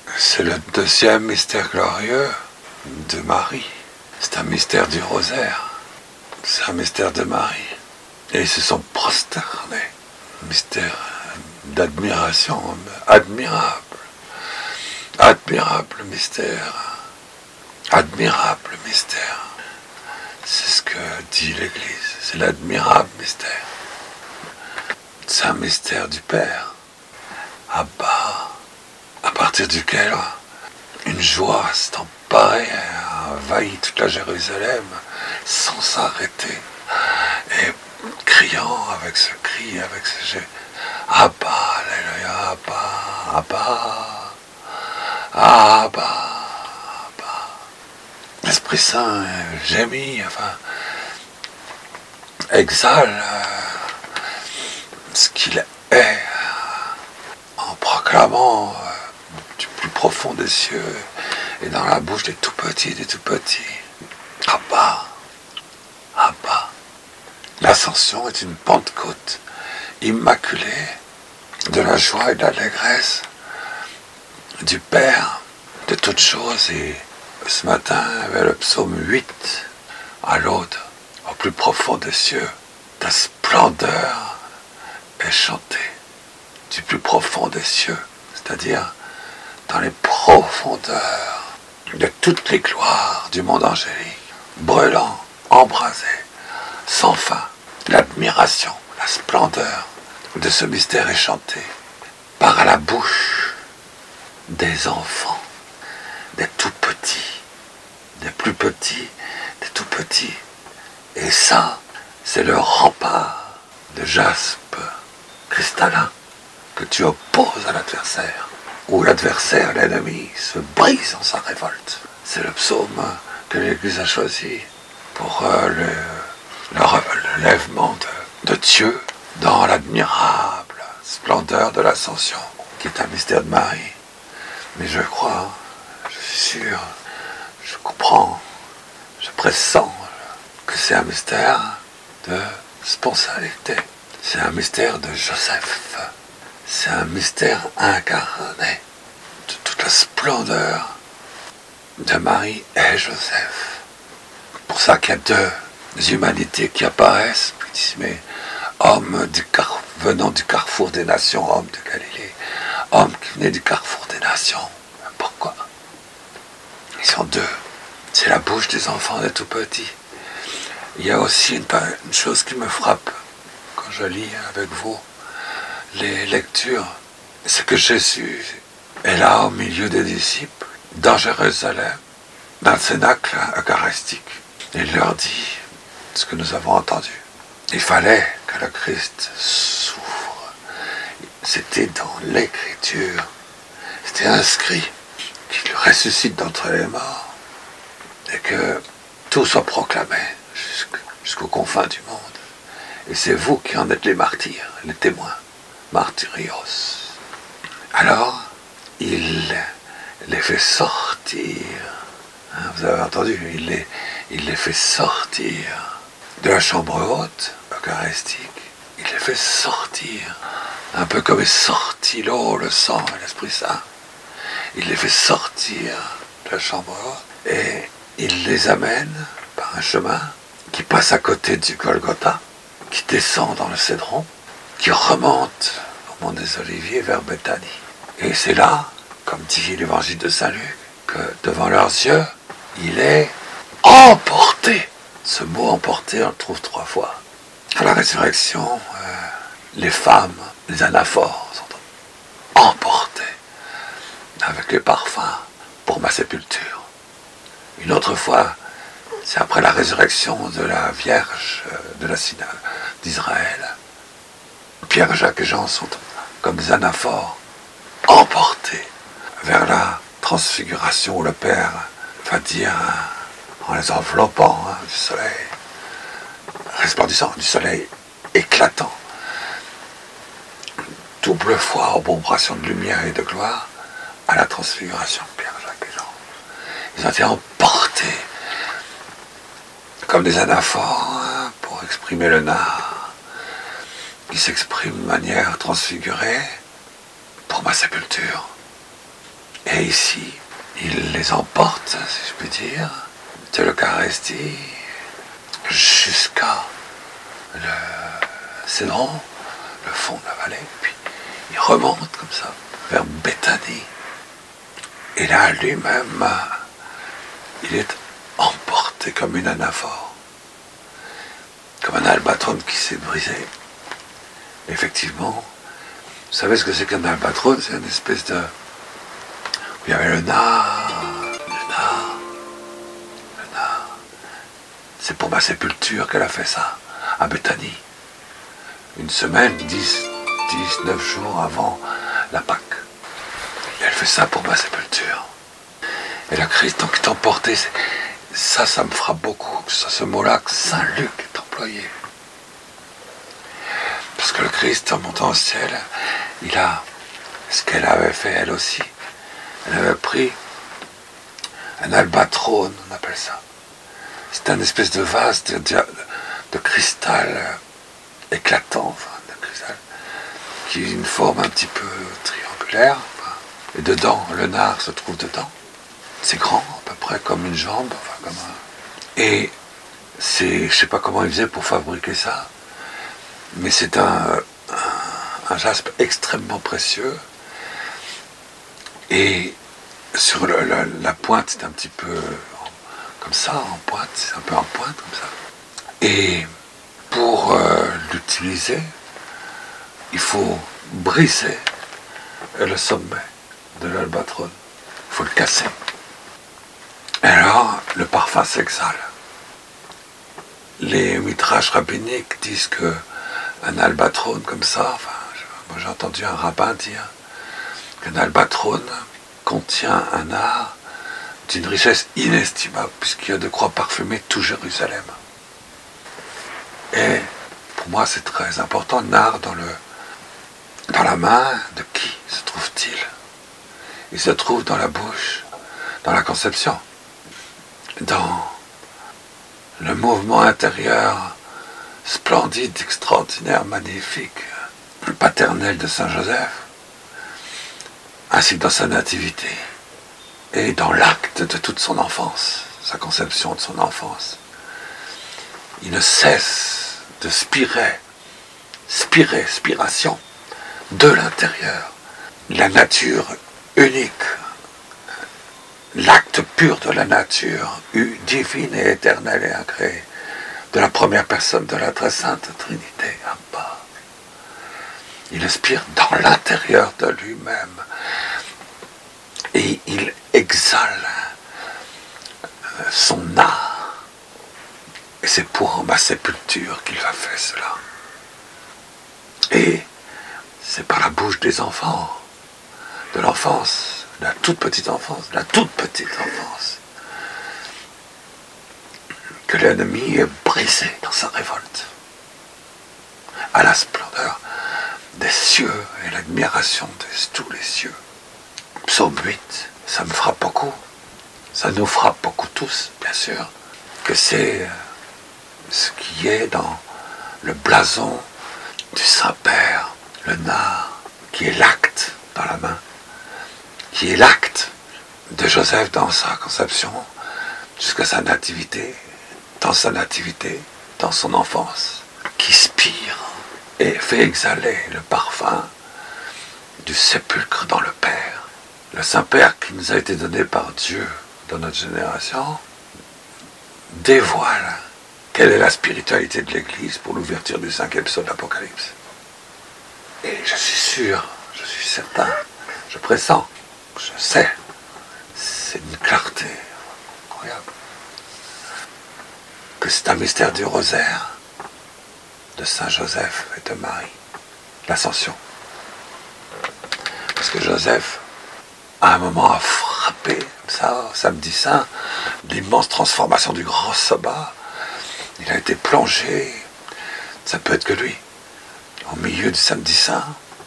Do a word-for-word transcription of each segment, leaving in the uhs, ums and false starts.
C'est le deuxième mystère glorieux de Marie. C'est un mystère du rosaire. C'est un mystère de Marie. Et ils se sont prosternés. Mystère d'admiration, admirable. Admirable mystère. Admirable mystère. C'est ce que dit l'Église. C'est l'admirable mystère. C'est un mystère du Père. Abba. À partir duquel une joie s'est emparée, a envahi toute la Jérusalem sans s'arrêter. Et criant avec ce cri, avec ce jet. Abba, alléluia, Abba, Abba, Abba. L'Esprit Saint gémit, enfin, exhale euh, ce qu'il est en proclamant euh, du plus profond des cieux et dans la bouche des tout petits, des tout petits. Abba, Abba. L'ascension est une Pentecôte immaculée de la joie et de l'allégresse du Père de toutes choses. Et ce matin, avec le psaume huit, à l'aude, au plus profond des cieux, ta splendeur est chantée du plus profond des cieux, c'est-à-dire dans les profondeurs de toutes les gloires du monde angélique, brûlant, embrasé, sans fin. L'admiration, la splendeur de ce mystère est chantée par la bouche des enfants, des tout petits, des plus petits, des tout petits. Et ça, c'est le rempart de jaspe cristallin que tu opposes à l'adversaire, où l'adversaire, l'ennemi, se brise en sa révolte. C'est le psaume que l'Église a choisi pour euh, le, le relèvement de, de Dieu dans l'admirable splendeur de l'ascension, qui est un mystère de Marie. Mais je crois, je suis sûr, je comprends, je pressens que c'est un mystère de spontanéité. C'est un mystère de Joseph. C'est un mystère incarné de toute la splendeur de Marie et Joseph. C'est pour ça qu'il y a deux humanités qui apparaissent. Puis ils disent, mais homme du car- venant du carrefour des nations, homme de Galilée, homme qui venait du carrefour des nations. Pourquoi? Ils sont deux. C'est la bouche des enfants des tout petits. Il y a aussi une, une chose qui me frappe quand je lis avec vous les lectures, c'est que Jésus est là au milieu des disciples, dans Jérusalem, dans le cénacle eucharistique. Il leur dit ce que nous avons entendu. Il fallait que le Christ souffre. C'était dans l'Écriture. C'était inscrit qu'il ressuscite d'entre les morts et que tout soit proclamé jusqu'aux confins du monde. Et c'est vous qui en êtes les martyrs, les témoins. Martyrios. Alors, il les fait sortir. Hein, vous avez entendu, il les, il les fait sortir de la chambre haute, eucharistique. Il les fait sortir, un peu comme est sorti l'eau, le sang et l'Esprit Saint. Il les fait sortir de la chambre haute et il les amène par un chemin qui passe à côté du Golgotha, qui descend dans le Cédron, qui remonte au mont des Oliviers vers Béthanie. Et c'est là, comme dit l'évangile de Saint Luc, que devant leurs yeux, il est emporté. Ce mot emporté, on le trouve trois fois. À la résurrection, euh, les femmes, les anaphores, sont emportées avec les parfums pour ma sépulture. Une autre fois, c'est après la résurrection de la Vierge de la synagogue d'Israël. Pierre, Jacques et Jean sont comme des anaphores emportés vers la transfiguration où le Père va dire, en les enveloppant hein, du soleil resplendissant, du soleil éclatant, double fois obombrations de lumière et de gloire à la transfiguration de Pierre, Jacques et Jean. Ils ont été emportés comme des anaphores hein, pour exprimer le nard qui s'exprime de manière transfigurée pour ma sépulture. Et ici, il les emporte, si je puis dire, de l'Eucharistie jusqu'à le Cédron, le fond de la vallée, puis il remonte comme ça vers Béthanie. Et là, lui-même, il est emporté comme une anaphore, comme un albatron qui s'est brisé. Effectivement, vous savez ce que c'est qu'un albatron? C'est une espèce de... Il y avait le nard, le nard, le nard. C'est pour ma sépulture qu'elle a fait ça, à Béthanie. Une semaine, dix, dix, neuf jours avant la Pâque. Et elle fait ça pour ma sépulture. Et la Christ, donc, est emporté. Ça, ça me frappe beaucoup. Ça, ce mot-là, que Saint Luc est employé. Parce que le Christ, en montant au ciel, il a ce qu'elle avait fait elle aussi. Elle avait pris un albatrone, on appelle ça. C'est un espèce de vase de, de, de cristal éclatant, enfin, de cristal, qui a une forme un petit peu triangulaire. Enfin, et dedans, le nard se trouve dedans. C'est grand, à peu près comme une jambe. Enfin, comme un... Et c'est, je ne sais pas comment ils faisaient pour fabriquer ça, mais c'est un, un, un jaspe extrêmement précieux. Et sur le, le, la pointe, c'est un petit peu comme ça, en pointe, c'est un peu en pointe comme ça. Et pour euh, l'utiliser, il faut briser le sommet de l'albatron. Il faut le casser. Et alors, le parfum s'exhale. Les mitrages rabbiniques disent que un albatron comme ça, enfin, moi j'ai entendu un rabbin dire qu'un albatron contient un nard d'une richesse inestimable, puisqu'il y a de quoi parfumer tout Jérusalem. Et pour moi c'est très important, le nard dans, le, dans la main de qui se trouve-t-il? Il se trouve dans la bouche, dans la conception, dans le mouvement intérieur splendide, extraordinaire, magnifique, paternel de Saint Joseph, ainsi que dans sa nativité, et dans l'acte de toute son enfance, sa conception de son enfance. Il ne cesse de spirer, spirer, spiration, de l'intérieur, la nature unique, l'acte pur de la nature, divine et éternelle et incréée, de la première personne de la très sainte Trinité, Abba. Il aspire dans l'intérieur de lui-même et il exhale son art. Et c'est pour ma sépulture qu'il a fait cela. Et c'est par la bouche des enfants, de l'enfance, de la toute petite enfance, de la toute petite enfance, que l'ennemi est brisé dans sa révolte, à la splendeur des cieux et l'admiration de tous les cieux. Psaume huit, ça me frappe beaucoup, ça nous frappe beaucoup tous, bien sûr, que c'est ce qui est dans le blason du Saint-Père, le nard, qui est l'acte dans la main, qui est l'acte de Joseph dans sa conception, jusqu'à sa nativité, dans sa nativité, dans son enfance, qui spire et fait exhaler le parfum du sépulcre dans le Père. Le Saint-Père qui nous a été donné par Dieu dans notre génération dévoile quelle est la spiritualité de l'Église pour l'ouverture du cinquième sceau de l'Apocalypse. Et je suis sûr, je suis certain, je pressens, je sais, c'est une clarté incroyable, que c'est un mystère du rosaire de Saint Joseph et de Marie, l'Ascension. Parce que Joseph, à un moment, a frappé, comme ça, samedi saint, l'immense transformation du grand sabbat. Il a été plongé, ça peut être que lui, au milieu du samedi saint.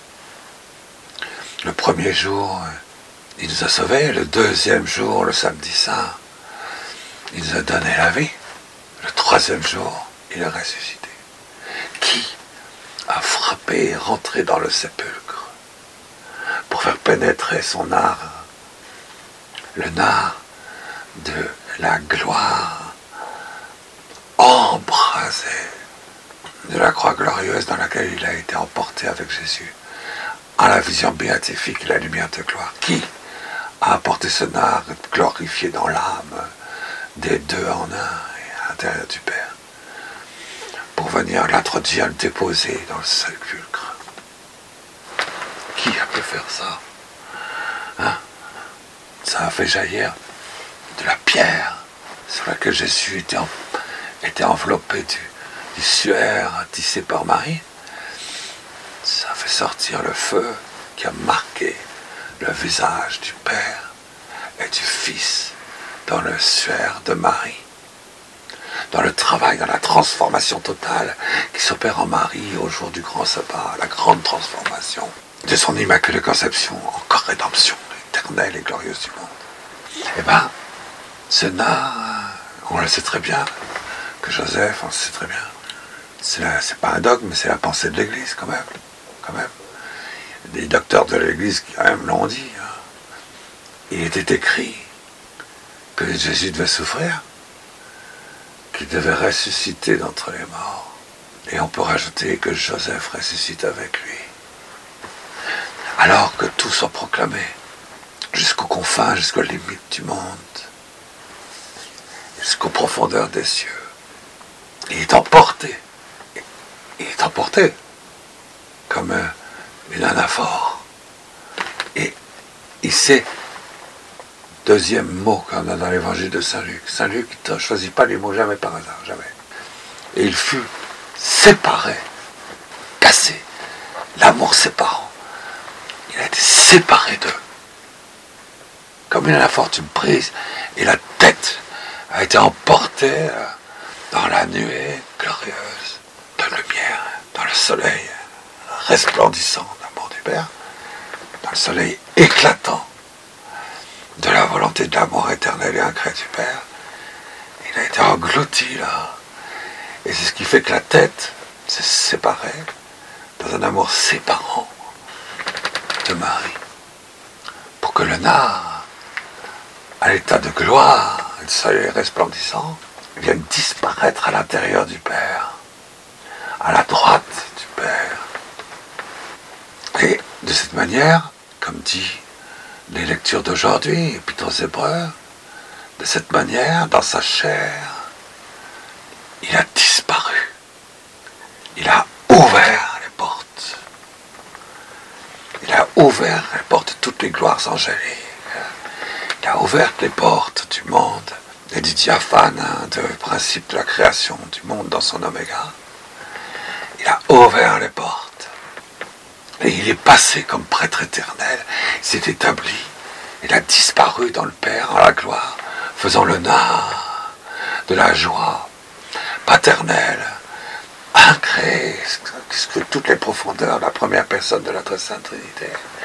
Le premier jour, il nous a sauvés. Le deuxième jour, le samedi saint, il nous a donné la vie. Le troisième jour, il est ressuscité. Qui a frappé et rentré dans le sépulcre pour faire pénétrer son art le nard de la gloire embrasé de la croix glorieuse dans laquelle il a été emporté avec Jésus, à la vision béatifique et la lumière de gloire. Qui a apporté ce nard glorifié dans l'âme des deux en un et à l'intérieur du Père, pour venir l'introduire, le déposer dans le sépulcre? Qui a pu faire ça? Hein? Ça a fait jaillir de la pierre sur laquelle Jésus était, en, était enveloppé du, du suaire tissé par Marie. Ça a fait sortir le feu qui a marqué le visage du Père et du Fils dans le suaire de Marie, dans le travail, dans la transformation totale qui s'opère en Marie au jour du grand sabbat, la grande transformation de son immaculée conception, encore rédemption éternelle et glorieuse du monde. Eh bien, ce nard, on le sait très bien, que Joseph, on le sait très bien, c'est, la, c'est pas un dogme, mais c'est la pensée de l'Église quand même, quand même. Des docteurs de l'Église qui quand même l'ont dit. Hein. Il était écrit que Jésus devait souffrir, qu'il devait ressusciter d'entre les morts. Et on peut rajouter que Joseph ressuscite avec lui. Alors que tout soit proclamé, jusqu'aux confins, jusqu'aux limites du monde, jusqu'aux profondeurs des cieux. Il est emporté. Il est emporté comme une anaphore. Et il sait, deuxième mot qu'on a dans l'évangile de Saint Luc. Saint Luc ne choisit pas les mots jamais par hasard, jamais. Et il fut séparé, cassé, l'amour séparant. Il a été séparé d'eux. Comme une anaphore, tu me prises, et la tête a été emportée dans la nuée glorieuse de lumière, dans le soleil resplendissant d'amour du Père, dans le soleil éclatant de la volonté de l'amour éternel et incré du Père. Il a été englouti là. Et c'est ce qui fait que la tête s'est séparée dans un amour séparant de Marie. Pour que le nard, à l'état de gloire et de soleil resplendissant, vienne disparaître à l'intérieur du Père, à la droite du Père. Et de cette manière, comme dit les lectures d'aujourd'hui, et puis aux Hébreux, de cette manière, dans sa chair, il a disparu. Il a ouvert les portes. Il a ouvert les portes de toutes les gloires angéliques. Il a ouvert les portes du monde et du diaphane, hein, de principe de la création du monde dans son oméga. Il a ouvert les portes. Et il est passé comme prêtre éternel. Il s'est établi. Il a disparu dans le Père, en la gloire, faisant le nard de la joie paternelle, incréée, ce que toutes les profondeurs de la première personne de la très sainte Trinité.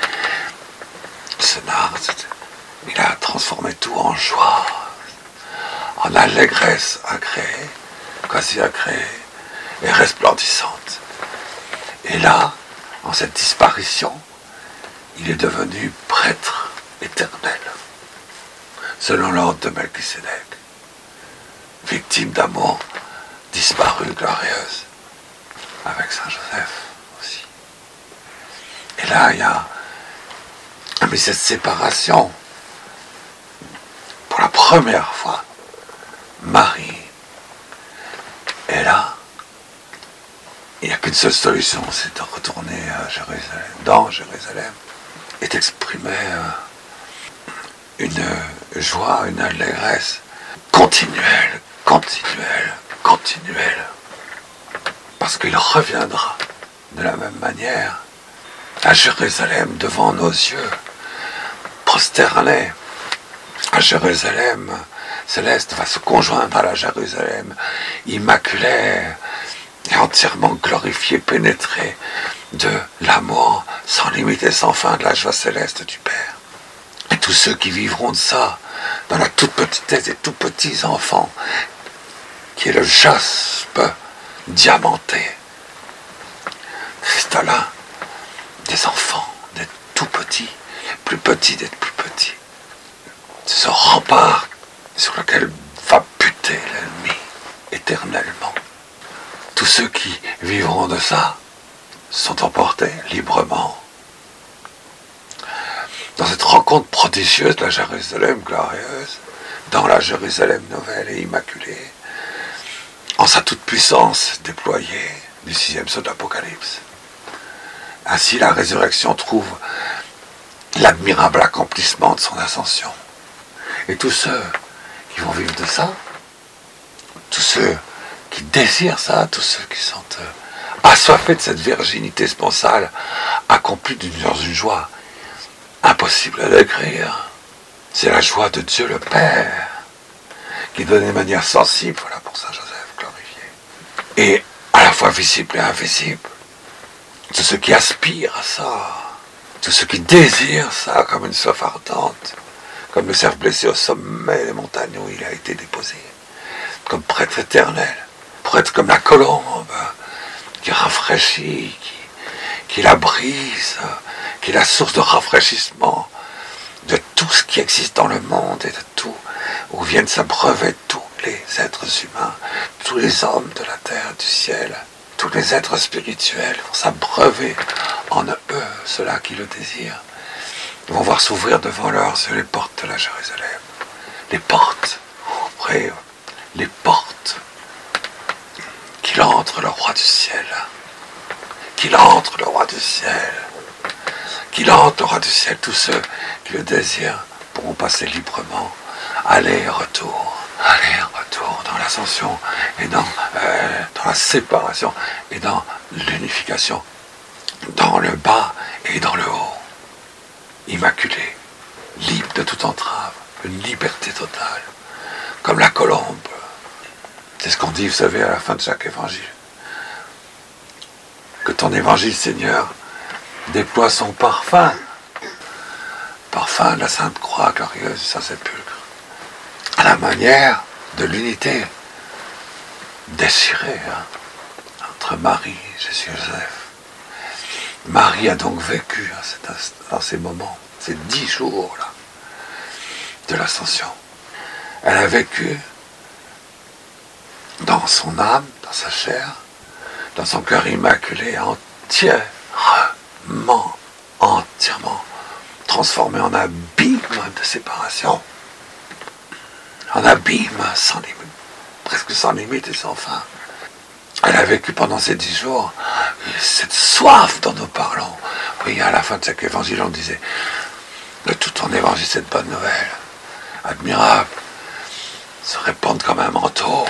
Ce nard, il a transformé tout en joie, en allégresse incréée, quasi incréée, et resplendissante. Et là, en cette disparition, il est devenu prêtre éternel, selon l'ordre de Melchisédek, victime d'amour disparue, glorieuse, avec Saint Joseph aussi. Et là, il y a mais cette séparation, pour la première fois, Marie est là. Il n'y a qu'une seule solution, c'est de retourner à Jérusalem, dans Jérusalem, et d'exprimer une joie, une allégresse continuelle, continuelle, continuelle. Parce qu'il reviendra de la même manière à Jérusalem devant nos yeux, prosterné à Jérusalem céleste, va se conjoindre à la Jérusalem immaculée et entièrement glorifiée, pénétrée de l'amour sans limite et sans fin de la joie céleste du Père. Et tous ceux qui vivront de ça, dans la toute petitesse des tout petits enfants, qui est le jaspe diamanté, cristallin, des enfants, des tout petits, les plus petits des plus petits, C'est ce rempart sur lequel va buter l'ennemi éternellement. Tous ceux qui vivront de ça sont emportés librement. Dans cette rencontre prodigieuse de la Jérusalem glorieuse, dans la Jérusalem nouvelle et immaculée, en sa toute-puissance déployée du sixième sceau de l'Apocalypse. Ainsi, la résurrection trouve l'admirable accomplissement de son ascension. Et tous ceux qui vont vivre de ça, tous ceux qui désirent ça, tous ceux qui sont euh, assoiffés de cette virginité sponsale, accomplie dans une joie impossible à décrire. C'est la joie de Dieu le Père, qui donne de manière sensible, voilà pour Saint Joseph glorifié, et à la fois visible et invisible. Tous ceux qui aspirent à ça, tous ceux qui désirent ça comme une soif ardente, comme le cerf blessé au sommet des montagnes où il a été déposé, comme prêtre éternel, prêtre comme la colombe, qui rafraîchit, qui, qui la brise, qui est la source de rafraîchissement de tout ce qui existe dans le monde et de tout, où viennent s'abreuver tous les êtres humains, tous les hommes de la terre, du ciel, tous les êtres spirituels vont s'abreuver en eux, ceux-là qui le désirent. Ils vont voir s'ouvrir devant leurs yeux les portes de la Jérusalem. Les portes, après, les portes, qu'il entre le roi du ciel, qu'il entre le roi du ciel, qu'il entre le roi du ciel. Tous ceux qui le désirent pourront passer librement, aller et retour, aller et retour dans l'ascension et dans, euh, dans la séparation et dans l'unification, dans le bas et dans le haut, immaculé, libre de toute entrave, une liberté totale, comme la colombe. C'est ce qu'on dit, vous savez, à la fin de chaque évangile. Que ton évangile, Seigneur, déploie son parfum, parfum de la Sainte Croix glorieuse du Saint-Sépulcre, à la manière de l'unité désirée hein, entre Marie, Jésus et Joseph. Marie a donc vécu hein, dans ces moments, ces dix jours-là, de l'Ascension. Elle a vécu dans son âme, dans sa chair, dans son cœur immaculé, entièrement, entièrement transformé en abîme de séparation, en abîme sans limite, presque sans limite et sans fin. Elle a vécu pendant ces dix jours cette soif dont nous parlons. Oui, à la fin de chaque évangile, on disait de tout ton évangile, cette bonne nouvelle, admirable, se répandre comme un manteau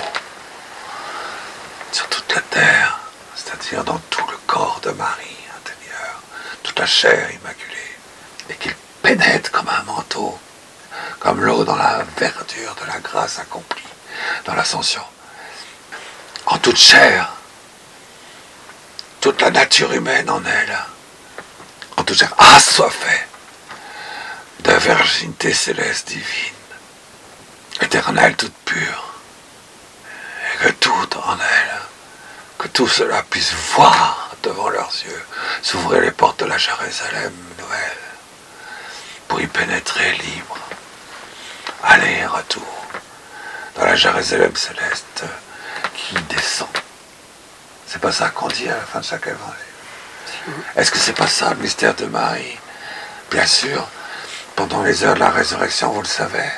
sur toute la terre, c'est-à-dire dans tout le corps de Marie intérieur, toute la chair immaculée, et qu'il pénètre comme un manteau, comme l'eau dans la verdure de la grâce accomplie dans l'ascension. En toute chair, toute la nature humaine en elle, en toute chair, assoiffée de virginité céleste divine, éternelle, toute pure, et que tout en elle, que tout cela puisse voir devant leurs yeux s'ouvrir les portes de la Jérusalem nouvelle, pour y pénétrer libre, aller et retour, dans la Jérusalem céleste qui descend. C'est pas ça qu'on dit à la fin de chaque évangile. Est-ce que c'est pas ça le mystère de Marie? Bien sûr, pendant les heures de la résurrection, vous le savez,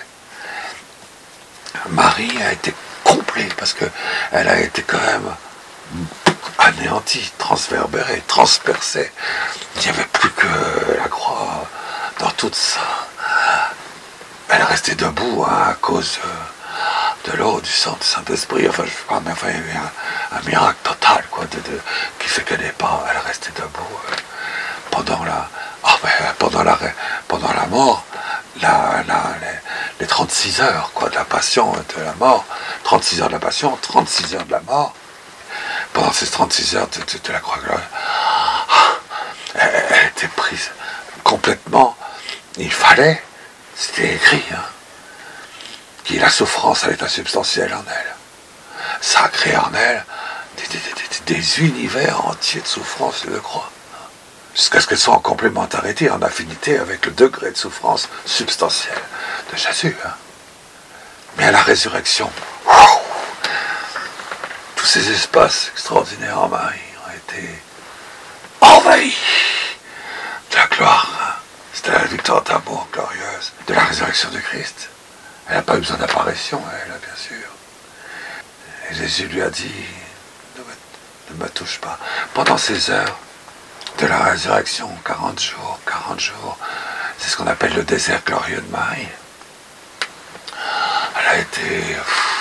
Marie a été complète parce qu'elle a été quand même anéantie, transverbérée, transpercée. Il n'y avait plus que la croix dans tout ça. Elle est restée debout hein, à cause de l'eau, du sang, du Saint-Esprit. Enfin, je sais pas, mais enfin, il y avait un, un miracle total quoi, de, de, qui fait qu'elle n'est pas. Elle est restée debout euh, pendant la, oh, ben, pendant la, pendant la mort, la, la, les, les trente-six heures quoi, de la passion et de la mort. trente-six heures de la passion, trente-six heures de la mort. Pendant ces trente-six heures de, de, de la croix glorieuse, elle, elle était prise complètement. Il fallait, c'était écrit, hein, qu'il y ait la souffrance à l'état substantiel en elle. Ça a créé en elle des, des, des, des univers entiers de souffrance et de croix. Jusqu'à ce qu'elles soient en complémentarité, en affinité avec le degré de souffrance substantielle de Jésus. Hein. Mais à la résurrection, tous ces espaces extraordinaires en Marie ont été envahis de la gloire. Hein. C'était la victoire d'amour glorieuse de la résurrection de Christ. Elle n'a pas eu besoin d'apparition, elle, bien sûr. Et Jésus lui a dit, ne me, ne me touche pas. Pendant ces heures de la résurrection, quarante jours, quarante jours, c'est ce qu'on appelle le désert glorieux de Marie. Elle a été pff,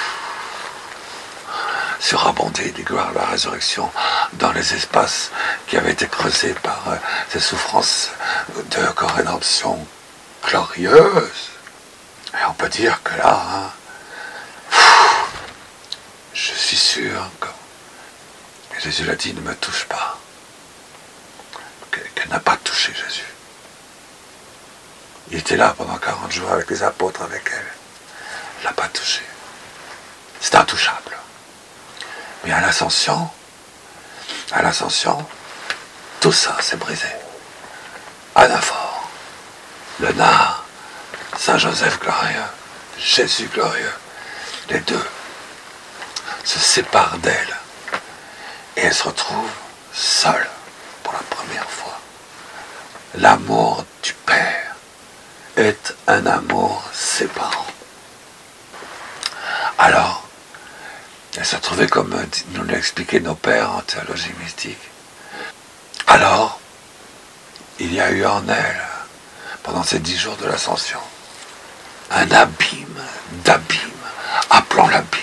surabondée des gloires de la résurrection dans les espaces qui avaient été creusés par euh, ces souffrances de co-rédemption glorieuses. Et on peut dire que là, hein, pff, je suis sûr que Jésus l'a dit, ne me touche pas. Qu'elle n'a pas touché Jésus. Il était là pendant quarante jours avec les apôtres, avec elle. Elle ne l'a pas touché. C'est intouchable. Mais à l'ascension, à l'ascension, tout ça s'est brisé. Anaphore, le nard, Saint Joseph glorieux, Jésus glorieux, les deux se séparent d'elle et elle se retrouve seule pour la première fois. L'amour du Père est un amour séparant. Alors, elle s'est retrouvée comme nous l'a expliqué nos pères en théologie mystique. Alors, il y a eu en elle, pendant ces dix jours de l'ascension, un abîme d'abîme, appelons l'abîme.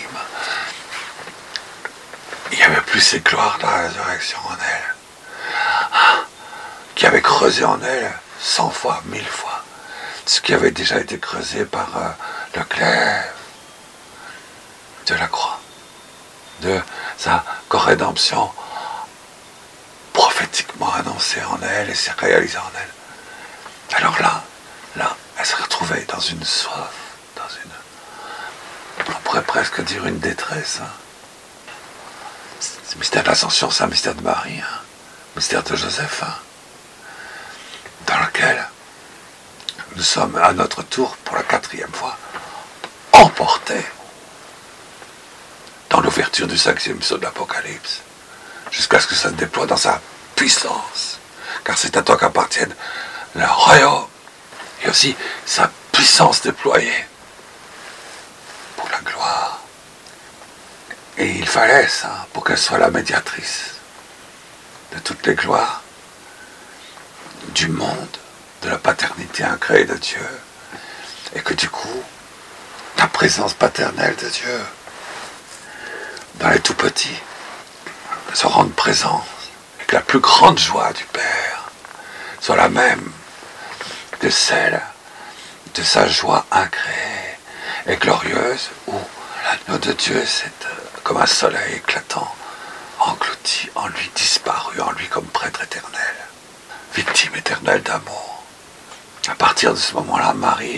Il n'y avait plus ces gloires de la résurrection en elle, qui avait creusé en elle cent fois, mille fois, ce qui avait déjà été creusé par euh, le glaive de la croix, de sa co-rédemption prophétiquement annoncée en elle et s'est réalisée en elle. Alors là, là, elle se retrouvait dans une soif, dans une, on pourrait presque dire une détresse. Hein. Ce mystère de l'ascension, c'est un mystère de Marie, hein, mystère de Joseph, hein, dans lequel nous sommes à notre tour, pour la quatrième fois, emportés dans l'ouverture du cinquième sceau de l'Apocalypse, jusqu'à ce que ça se déploie dans sa puissance, car c'est à toi qu'appartiennent le royaume et aussi sa puissance déployée pour la gloire. Et il fallait ça pour qu'elle soit la médiatrice de toutes les gloires du monde, de la paternité incréée de Dieu, et que du coup, la présence paternelle de Dieu dans les tout-petits se rende présente, et que la plus grande joie du Père soit la même que celle de sa joie incréée et glorieuse, où l'agneau de Dieu s'est comme un soleil éclatant, englouti en lui, disparu en lui comme prêtre éternel, victime éternelle d'amour. À partir de ce moment-là, Marie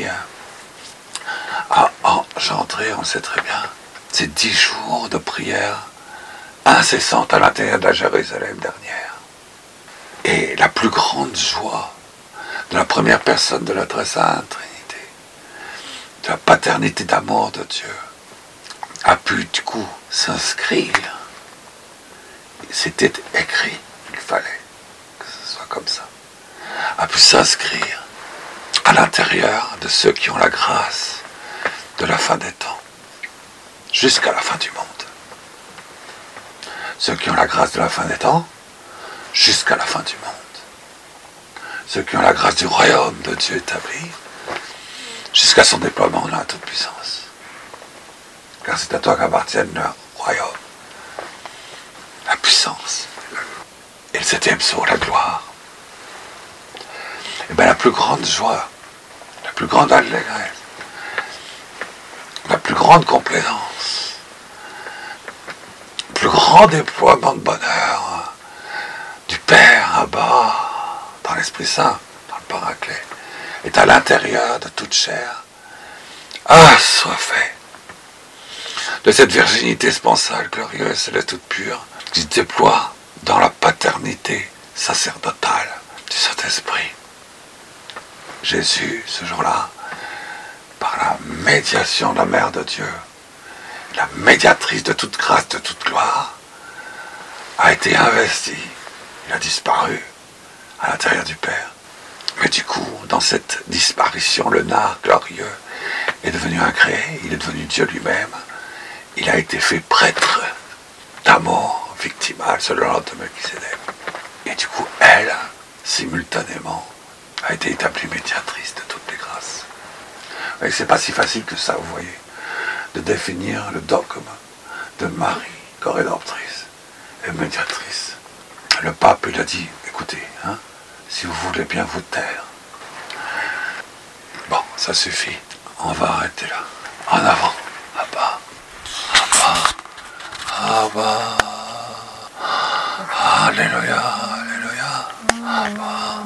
a engendré, on le sait très bien, ces dix jours de prière incessante à l'intérieur de la Jérusalem dernière. Et la plus grande joie de la première personne de la très sainte Trinité, de la paternité d'amour de Dieu, a pu du coup s'inscrire. C'était écrit, il fallait que ce soit comme ça, a pu s'inscrire à l'intérieur de ceux qui ont la grâce de la fin des temps, jusqu'à la fin du monde. Ceux qui ont la grâce de la fin des temps, jusqu'à la fin du monde. Ceux qui ont la grâce du royaume de Dieu établi, jusqu'à son déploiement dans la toute-puissance. Car c'est à toi qu'appartiennent le royaume, la puissance, et le septième sceau, la gloire. Et bien la plus grande joie, la plus grande allégresse, la plus grande complaisance, le plus grand déploiement de bonheur du Père Abba, dans l'Esprit Saint, dans le Paraclet, est à l'intérieur de toute chair, assoiffée de cette virginité sponsale, glorieuse et toute pure, qui se déploie dans la paternité sacerdotale du Saint-Esprit. Jésus, ce jour-là, par la médiation de la Mère de Dieu, la médiatrice de toute grâce, de toute gloire, a été investi, il a disparu à l'intérieur du Père. Mais du coup, dans cette disparition, le nard glorieux est devenu incréé, il est devenu Dieu lui-même, il a été fait prêtre d'amour victimal selon l'ordre de Melchisédek. Et du coup, elle, simultanément, a été établie médiatrice de toutes les grâces. Mais c'est pas si facile que ça, vous voyez, de définir le dogme de Marie, co-rédemptrice et médiatrice. Le pape, il a dit, écoutez, hein, si vous voulez bien vous taire. Bon, ça suffit. On va arrêter là. En avant. À bas. À bas. À bas. Alléluia.